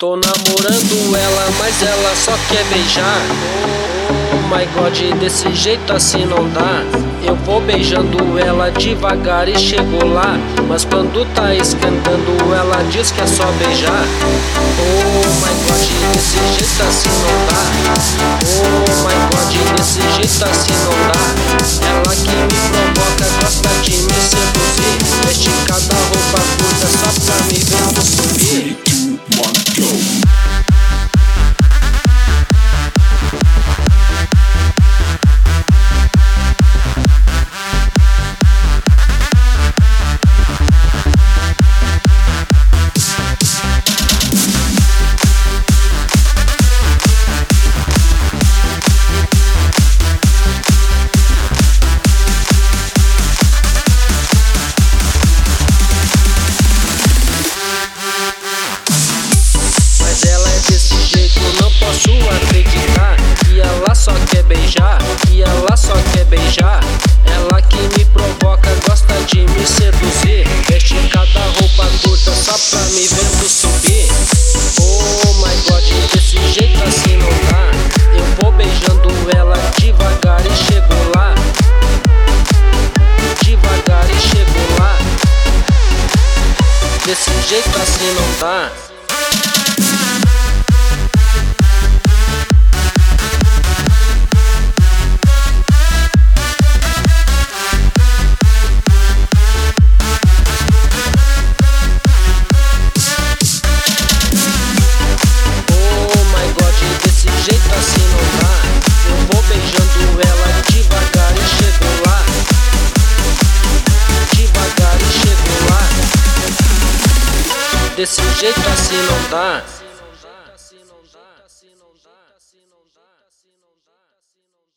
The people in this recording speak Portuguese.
Tô namorando ela, mas ela só quer beijar. Oh my God, desse jeito assim não dá. Eu vou beijando ela devagar e chego lá, mas quando tá esquentando ela diz que é só beijar. Oh my God, desse jeito assim não dá. Oh my God, desse jeito assim não dá. Ela que me provoca, gosta de me seduzir, veste cada roupa curta só pra me ver no subir. Desse jeito não posso acreditar que ela só quer beijar, que ela só quer beijar. Ela que me provoca, gosta de me seduzir, veste cada roupa curta só pra me vendo subir. Oh my God, desse jeito assim não dá. Eu vou beijando ela devagar e chego lá, devagar e chego lá. Desse jeito assim não dá. Jeito assim não dá. Eu vou beijando ela devagar e chego lá, devagar e chego lá. Desse jeito assim não dá.